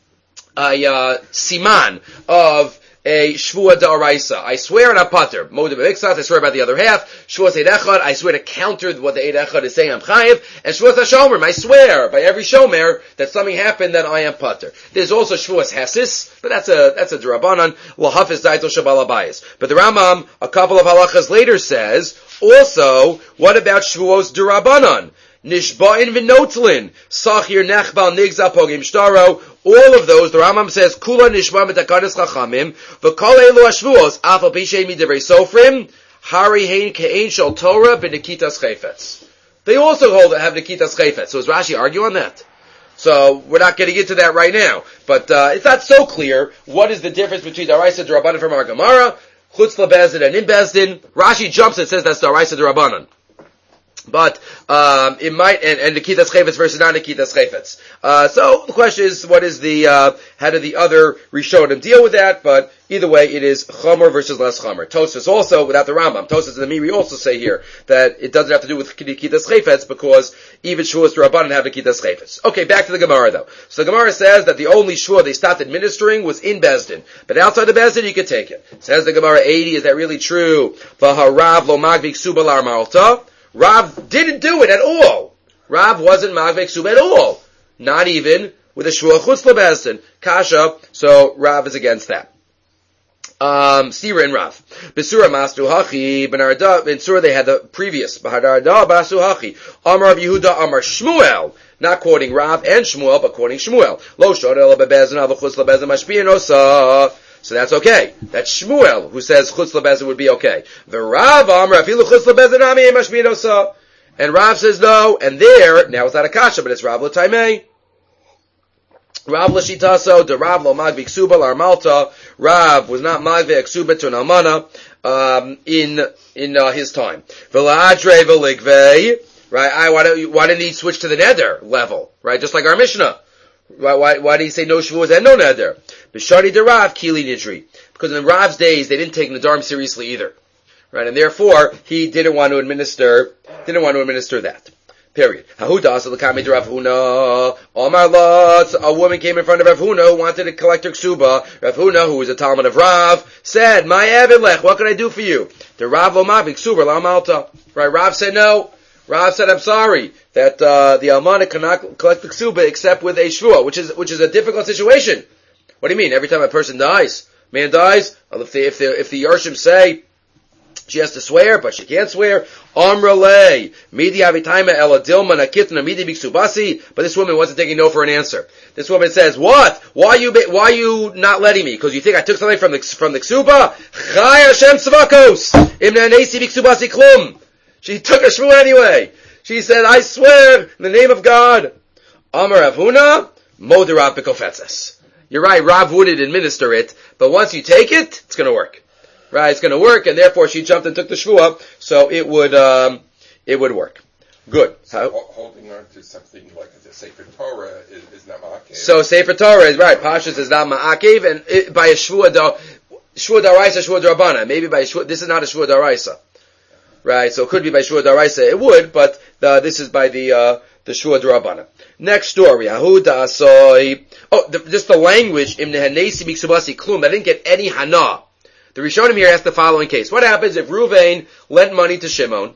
siman of a shvuah daraisa. I swear on a pater. Moed b'mixas, I swear about the other half. Shvuas eid echad, I swear to counter what the eid echad is saying, I'm chayiv. And shvuas hashomer, I swear by every shomer that something happened that I am pater. There's also shvuas hesis, but that's a drabanan. L'hafis daito shabal abayis. But the Rambam, a couple of halachas later says, also, what about shvuos durabanan? Nishba'in v'notlin, sachir nechbal nigza pogim shtaro. All of those, the Rambam says, kula nishba mitakanis chachamim, v'kol elu hashvuos, afal pishei midivrei sofrim, Hari hein ke'ein shel Torah b'nekitas chayfetz. They also have nekitas chayfetz. So is Rashi argue on that? So we're not getting into that right now. But it's not so clear what is the difference between Daraisa D'Rabbanan from our Gemara, Chutz LeBezdin and in Bezdin. Rashi jumps and says that's Daraisa D'Rabbanan. But it might, and Nikitas Chayfetz versus not Nikitas Chayfetz. So the question is, what is the how do the other Rishonim deal with that? But either way, it is Chomer versus less Chomer. Tosfos also, without the Rambam, Tosfos and the Miri also say here that it doesn't have to do with Nikitas Chayfetz because even Shuas D'Rabbanan have Nikitas Chayfetz. Okay, back to the Gemara though. So the Gemara says that the only Shua they stopped administering was in Bezdin, but outside the Bezdin you could take it. Says the Gemara 80, is that really true? V'harav lo magvik subal malta. Rav didn't do it at all. Rav wasn't magvek sub at all. Not even with a shua chutz lebezdin. Kasha, so Rav is against that. Sira and Rav. Besura mastu hachi, ben Arda, in Surah they had the previous. Bahadarda basu hachi. Amar Yehuda, Amar Shmuel. Not quoting Rav and Shmuel, but quoting Shmuel. Lo shodel bebezdin, ava chutz lebezdin, mashpia nosa. So that's okay. That's Shmuel who says chutz lebezdin would be okay. The Rav Amar afilu chutz lebezdin ami mashmidosa, and Rav says no. And there now it's not a kasha, but it's Rav l'taimei. Rav l'shitaso de Rav lo magvik suba l'armalta. Rav was not magvik suba to an almana in his time. V'la'adre v'ligvei. Right? Why didn't he switch to the nether level? Right? Just like our Mishnah. Why did he say no shavuos and no neder? B'shari de Rav kili nidri, because in Rav's days they didn't take Nadarim seriously either, right? And therefore he didn't want to administer that. Period. Hahudas l'kamei de Rav Huna. Omar Lot, a woman came in front of Rav Huna who wanted to collect her ksuba. Rav Huna, who was a Talmud of Rav, said, "My avilech, what can I do for you?" The Rav lo mavik ksuba la malta. Right? Rav said no. Rav said, "I'm sorry that the almana cannot collect the ksuba except with a shvua," which is a difficult situation. What do you mean? Every time a person dies, man dies, if the Yershim say she has to swear, but she can't swear, Amrale midi avitaima ela dilma nakitna midi biksubasi. But this woman wasn't taking no for an answer. This woman says, "What? Why you not letting me? Because you think I took something from the ksuba? Chai Hashem tzvakos imna nesi biksubasi klum." She took a shvu anyway. She said, "I swear in the name of God." Amar Rav Huna, Moder Rav B'kofetzes. You're right, Rav wouldn't administer it, but once you take it, it's gonna work. Right, it's gonna work, and therefore she jumped and took the shvuah, so it would work. Good. So holding on to something like the Sefer Torah is not ma'akev. So Sefer Torah is right, Pashas is not ma'akev, and by a shvuah daraisa, shvuah darabana. Maybe by a shvuah, this is not a shvuah daraisa. Right, so it could be by shvuah daraisa, it would, but this is by the shvuah darabana. Next story, Ahuda Asoy. Just the language, Im nehanesi miksubasi klum. I didn't get any hana. The Rishonim here asked the following case. What happens if Ruvain lent money to Shimon?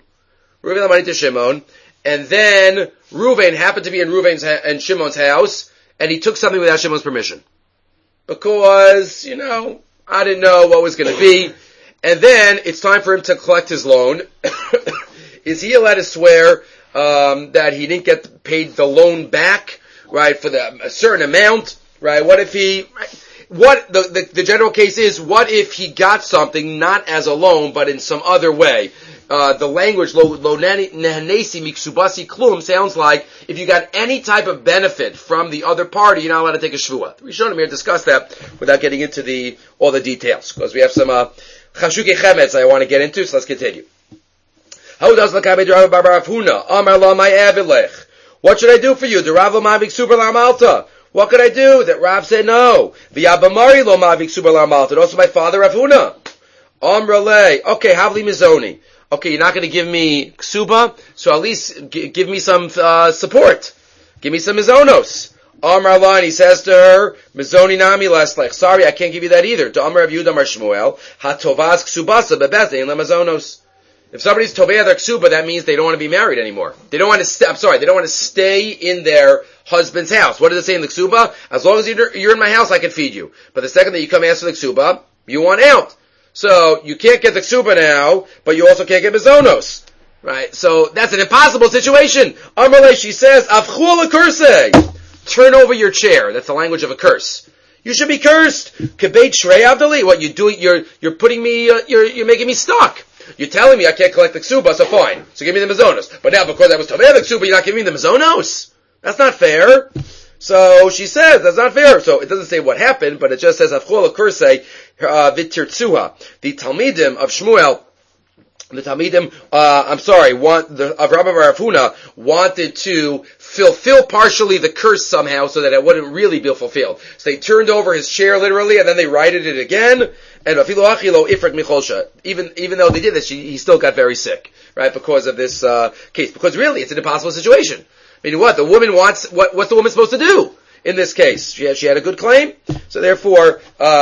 And then Ruvain happened to be in Ruvain's and Shimon's house, and he took something without Shimon's permission. Because, I didn't know what was going to be. And then it's time for him to collect his loan. Is he allowed to swear that he didn't get paid the loan back, right, for a certain amount, right? What if the general case is, what if he got something not as a loan, but in some other way? The language, lo nehanesi miksubasi klum, sounds like if you got any type of benefit from the other party, you're not allowed to take a shvuah. We showed him here to discuss that without getting into all the details, because we have some chashuke chemetz I want to get into, so let's continue. What should I do for you? The Rav lo mavik super malta. What could I do? That Rav said no. V'yabamari lo mavik super malta. And also my father Rav Huna. Amrale. Okay, havli mizoni. Okay, you're not going to give me ksuba, so at least give me some support. Give me some mizonos. Amar Allah, and he says to her, mizoni nami leslech. Sorry, I can't give you that either. To Amar Rav Yehuda Amar Shmuel, hatovaz ksubasa bebezdin lemazonos. If somebody's tovei their ksuba, that means they don't want to be married anymore. They don't want to stay in their husband's house. What does it say in the ksuba? As long as you're in my house, I can feed you. But the second that you come ask for the ksuba, you want out. So, you can't get the ksuba now, but you also can't get mizonos. Right? So, that's an impossible situation. Amalei, she says, Avchul kurse. Turn over your chair. That's the language of a curse. You should be cursed. Kebeit shrei avdali. What you do, you're putting me, you're making me stuck. You're telling me I can't collect the ksuba, so fine. So give me the mazonos. But now because I was tomei the ksuba, you're not giving me the mazonos? That's not fair. So she says that's not fair. So it doesn't say what happened, but it just says Avchol Kursei Vitirtsuha. The Talmidim of Shmuel, the Talmidim, of Rabbi Bar Huna wanted to fulfill partially the curse somehow so that it wouldn't really be fulfilled. So they turned over his chair literally, and then they righted it again. And even though they did this, he still got very sick, right, because of this case. Because really, it's an impossible situation. I mean, what? The woman wants, what's the woman supposed to do in this case? She had a good claim, so therefore,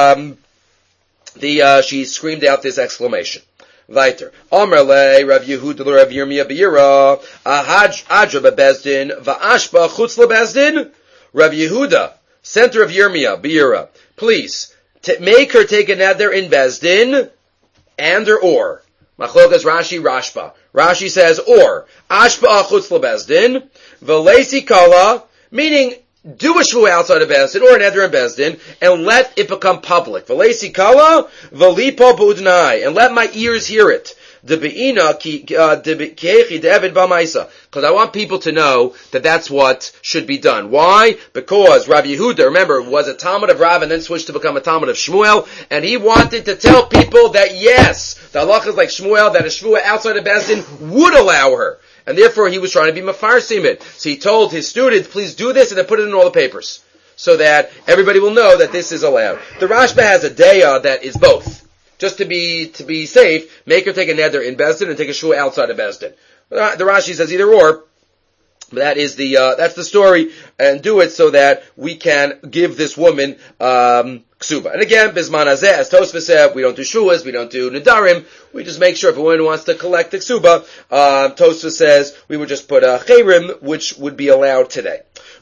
she screamed out this exclamation. Weiter. Amrle Rav Yehuda Rav Yirmiyah Beira Adra bebezdin va'ashba chutz lebezdin. Rav Yehuda, center of Yirmiyah Beira, please make her take a neder in bezdin and or. Machlokas Rashi Rashba. Rashi says or ashba chutz lebezdin v'leisi kala, meaning do a shvu outside of Bezdin or an eder in Bezdin and let it become public. V'leisi kala v'lipo b'udnai, and let my ears hear it. Debeina ki debekechi de'evid b'maisa, because I want people to know that that's what should be done. Why? Because Rabbi Yehuda, remember, was a Talmud of Rav and then switched to become a Talmud of Shmuel, and he wanted to tell people that yes, the halacha is like Shmuel, that a shvu outside of Bezdin would allow her. And therefore he was trying to be mafarsim it. So he told his students, please do this and then put it in all the papers. So that everybody will know that this is allowed. The Rashba has a daya that is both. Just to be safe, make her take a neder in Bezdin and take a shua outside of Bezdin. The Rashi says either or. But that is that's the story, and do it so that we can give this woman, ksuba. And again, bisman hazeh, as Tosfos said, we don't do shuas, we don't do nedarim, we just make sure if a woman wants to collect the ksuba, Tosfos says, we would just put a cherim, which would be allowed today.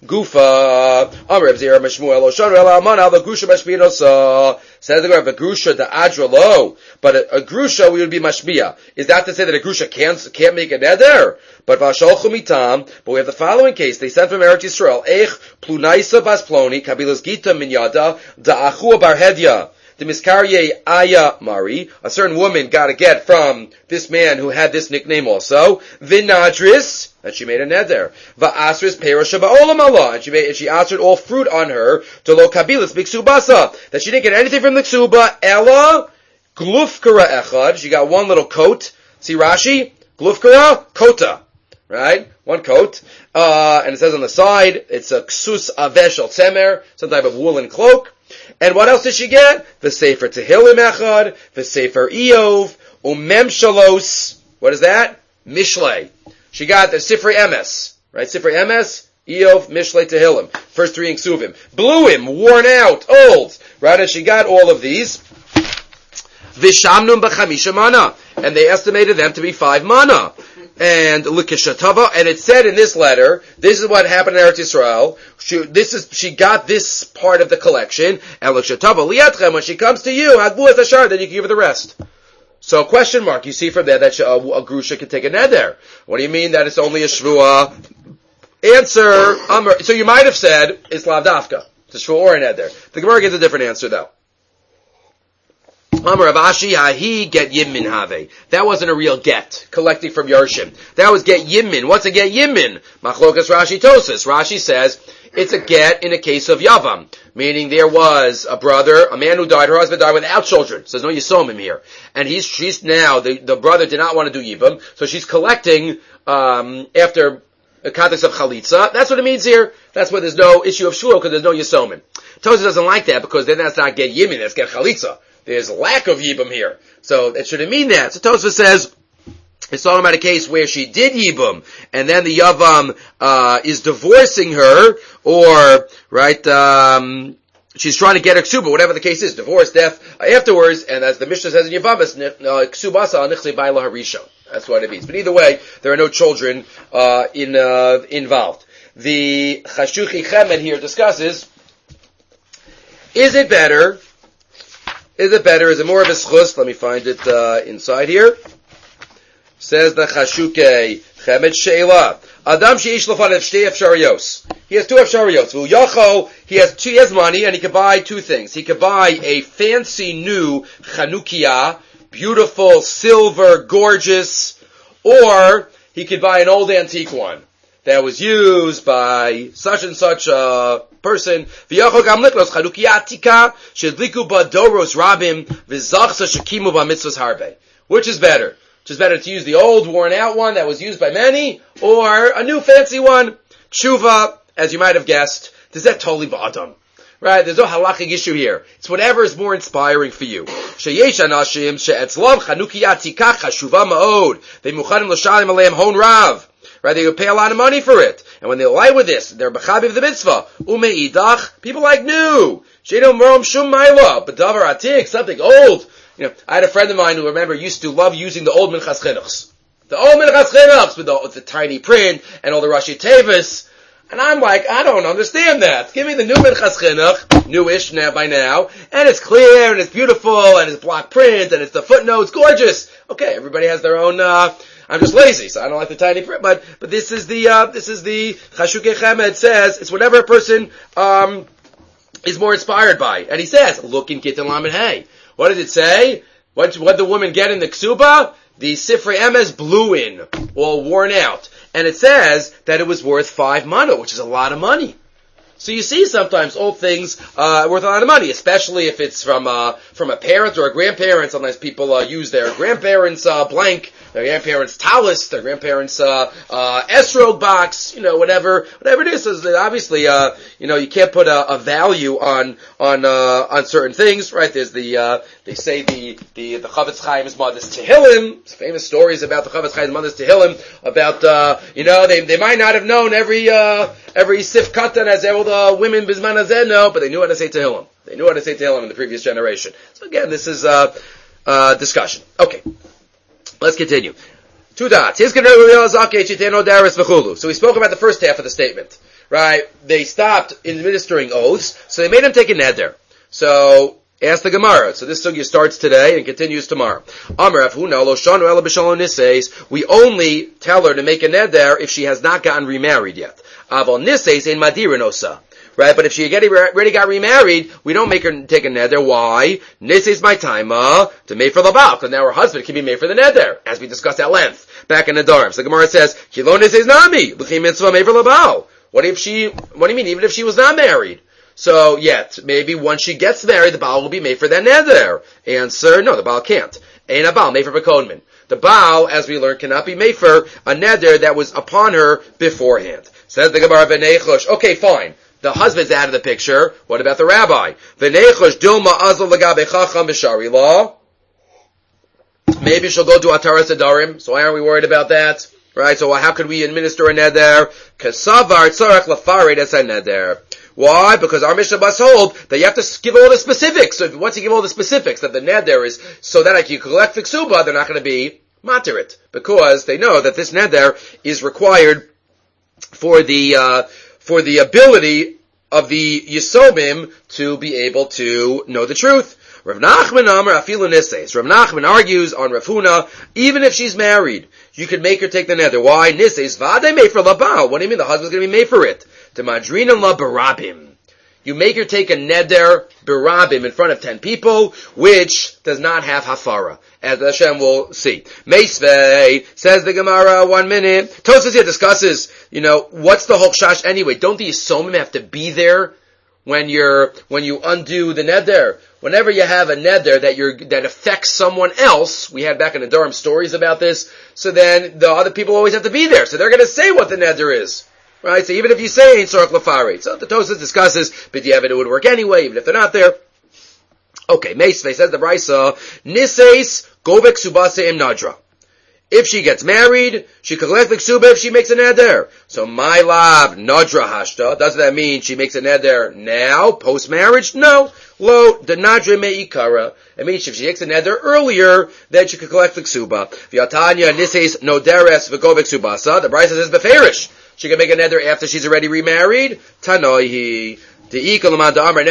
Gufa, Amr Zera Mishmuel Oshanu El Almana, the Grusha Mashbiyanosa, says the Gemara, Grusha the Adra lo, but a Grusha we would be Mashbiya. Is that to say that a Grusha can't make a neder? But Vashol Chumitam, but we have the following case, they sent from Eretz Yisrael, Eich Plunaisa Bas Ploni, Kabilas Gita Minyada, Da'achua Bar Hedya. The Miskarye Aya Mari, a certain woman got a get from this man who had this nickname also, Vinadris, and she made a neder. Va'asris Perasha Ba'olam Allah, and she answered all fruit on her, to lo kabilas biksubasa, that she didn't get anything from the ksuba, Ella, glufkara echad, she got one little coat. See Rashi? Glufkara, kota. Right? One coat. And it says on the side, it's a ksus avesh al tzemer, some type of woolen cloak. And what else did she get? The Sefer Tehillim Echad, the Sefer Eov, Umem Shalos. What is that? Mishlei. She got the Sifrei Emes. Right? Sifrei Emes, Eov, Mishlei, Tehillim. First three in Ksuvim. Bluim, worn out, old. Right? And she got all of these. Vishamnum b'chamisha mana. And they estimated them to be 5 mana. And L'kishatava, and it said in this letter, this is what happened in Eretz Yisrael. She got this part of the collection, and L'kishatava liatchem, when she comes to you, hadbu es ashar, then you can give her the rest. So question mark, you see from there that a grusha can take a neder. What do you mean that it's only a shvua? Answer, so you might have said, it's lavdafka. It's a shvua or a neder. The Gemara gives a different answer though. Amar Avashi, Ahi get Yimmin Have. That wasn't a real get, collecting from Yarshim. That was get Yimmin. What's a get Yimmin? Machlokas Rashi Tosfos. Rashi says, it's a get in a case of Yavam. Meaning there was a brother, a man who died, her husband died without children. So there's no Yisomim here. And she's now, the brother did not want to do Yibam, so she's collecting, after the context of Chalitza. That's what it means here. That's why there's no issue of Shul, because there's no Yisomim. Tosfos doesn't like that, because then that's not get Yimmin, that's get Chalitza. There's lack of Yibam here. So it shouldn't mean that. So Tosfos says, it's talking about a case where she did Yibam, and then the Yavam, is divorcing her, or, right, she's trying to get her ksuba, whatever the case is, divorce, death, afterwards, and as the Mishnah says in Yavamas, ksubasa anichse baila harisha. That's what it means. But either way, there are no children, involved. The Chashuchi Chemed here discusses, is it better, is it more of a schus? Let me find it, inside here. Says the Chashuke Chemed Sheila. Adam sheish lefanev shtei efsharios. He has 2 efsharios. V'uyacho, he has money and he can buy 2 things. He can buy a fancy new Chanukiah, beautiful, silver, gorgeous, or he could buy an old antique one that was used by such and such a person. Which is better? Which is better to use the old, worn out one that was used by many, or a new fancy one? Tshuva, as you might have guessed, does that totally ba'adam? Right? There's no halachic issue here. It's whatever is more inspiring for you. Sheyesh anashim she'etzlom chanukiyat tikach chashuva ma'od ve'muchanim l'shalim aleim hon rav. Right? They would pay a lot of money for it. And when they lie with this, they're b'chabi of the mitzvah. Ume'idach, people like new. She'edom rom shum ma'ila. B'davar atik, something old. You know, I had a friend of mine who, remember, used to love using the old Minchas Chinuchs. The old Minchas Chinuchs with the tiny print and all the Rashi Tevis. And I'm like, I don't understand that. Give me the new Minchas Chinuch, newish now by now, and it's clear, and it's beautiful, and it's block print, and it's the footnotes, gorgeous. Okay, everybody has their own, I'm just lazy, so I don't like the tiny print, but this is the Chashukei Chemed says, it's whatever a person, is more inspired by. And he says, look in Gittin Lamed Hey. What did it say? What did the woman get in the ksuba? The Sifrei Emes blew in, all worn out. And it says that it was worth 5 mana, which is a lot of money. So you see sometimes old things worth a lot of money, especially if it's from a parent or a grandparent. Sometimes people use their grandparents' blank, their grandparents' talus, their grandparents' esrog box, whatever it is. So that obviously, you can't put a value on certain things, right? There's they say the Chavetz Chaim's mother's Tehillim, famous stories about the Chavetz Chaim's mother's Tehillim, about, they might not have known every Sif Katan as all the women Bizman Hazeh know, but they knew how to say Tehillim. They knew how to say Tehillim in the previous generation. So again, this is, discussion. Okay. Let's continue. 2 dots. So we spoke about the first half of the statement. Right? They stopped administering oaths, so they made him take a neder. So, ask the Gemara. So this sugya starts today and continues tomorrow. We only tell her to make a neder if she has not gotten remarried yet. Right, but if she already got remarried, we don't make her take a neder. Why? Nises my time to make for the baal, because now her husband can be made for the neder, as we discussed at length back in the Dharm. So the Gemara says, Kilo nises nami, l'chim mitzvah made for the baal. What do you mean, even if she was not married? So, yet, maybe once she gets married, the baal will be made for that neder. Answer, no, the baal can't. Ain't a baal made for Bekodman. The baal, as we learned, cannot be made for a neder that was upon her beforehand. Says the Gemara, V'neichosh, okay, fine. The husband's out of the picture. What about the rabbi? V'neichosh dilma azal lagabe chacham b'shari law. Maybe she'll go to Ataras Adarim. So why aren't we worried about that? Right? So how could we administer a neder? Kasavar tzarech lafared as a neder. Why? Because our Mishnah must hold that you have to give all the specifics. So once you give all the specifics that the neder is so that you collect fiksuba, they're not going to be materit. Because they know that this neder is required for the ability of the Yisomim to be able to know the truth. Rav Nachman Amar Afilu Nises. Rav Nachman argues on Rav Huna, even if she's married, you could make her take the neder. Why? Nises vade made for labal. What do you mean the husband's going to be made for it? To madrina la barabim. You make her take a neder barabim in front of 10 people, which does not have hafara, as Hashem will see. Meisvei, says the Gemara, 1 minute. Tosfos here discusses, what's the hokshash anyway? Don't the Yisomim have to be there when you undo the neder? Whenever you have a neder that affects someone else, we had back in the Durham stories about this, so then the other people always have to be there, so they're going to say what the neder is. Right? So even if you say ain't sorach lafaret. So the Tosfos discusses, but it would work anyway, even if they're not there. Okay, Meisvei says the Brisa, Nises govek subase im nadra. If she gets married, she can collect the ksuba if she makes a neder. So my lab nadra hashta. Does that mean she makes a neder now, post marriage? No. Lo the nadra meikara. It means if she makes a neder earlier, then she can collect the ksuba. V'yatanya nises noderes v'govek subasa. The Brisa says beferish. She can make a neder after she's already remarried. Tanoihi. There's a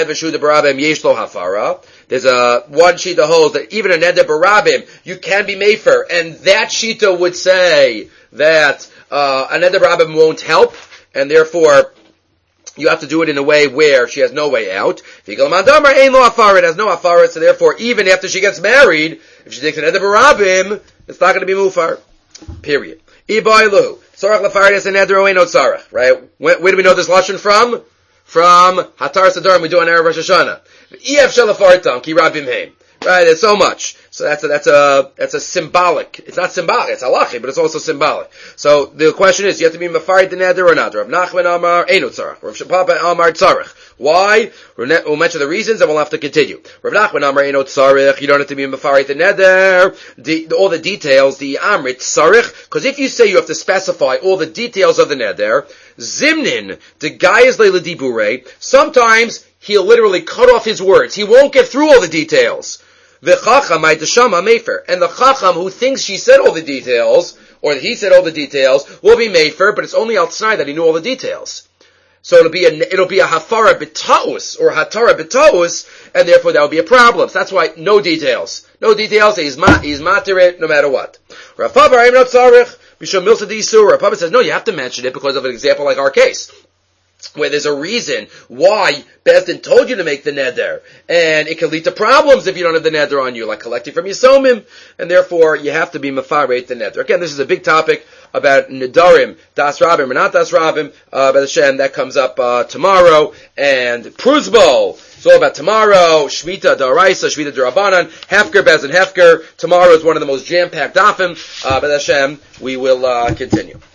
one shita holds that even a neder barabim you can be made for, and that shita would say that a neder barabim won't help, and therefore you have to do it in a way where she has no way out. It has no afara, so therefore, even after she gets married, if she takes an neder barabim, it's not going to be mufar. Period. Ibailu. Tzarech lefaris and neder oeno tzarech. Right? Where do we know this lashon from? From Hatar Sadarim we do on Erev Rosh Hashanah. Ef shalafartam ki rabim heim. Right? There's so much. So that's a symbolic. It's not symbolic. It's halachi, but it's also symbolic. So the question is, you have to be mafarid the neder or not? Rav Nachman Amar Eino Tzarech. Rav Shapapa Amar Tzarech. Why? We'll mention the reasons, and we'll have to continue. Rav Nachman Amar Eino Tzarech. You don't have to be mafarid the neder. All the details, the Amrit Tzarech. Because if you say you have to specify all the details of the neder, Zimnin the Gayas Leila Dibure. Sometimes he'll literally cut off his words. He won't get through all the details. The Chacham, and the Chacham who thinks she said all the details, or that he said all the details, will be Mefer, but it's only outside that he knew all the details. So it'll be a Hafara B'Ta'us, or Hatara B'Ta'us, and therefore that will be a problem. So that's why no details. No details, he's matirit no matter what. Rav Papa, I'm not Tzarech, Mishum Milsa D'Isur. Rav Papa says, no, you have to mention it because of an example like our case, where there's a reason why Bezdin told you to make the neder, and it can lead to problems if you don't have the neder on you, like collecting from Yisomim, and therefore you have to be mefareit the neder. Again, this is a big topic about nedarim, das rabim or not das rabim, by the Shem, that comes up tomorrow, and Pruzbol, it's all about tomorrow, Shmita Daraisa, Shmita Darabanan, Hefker, Bezdin Hefker. Tomorrow is one of the most jam-packed dafim, by the Shem, we will continue.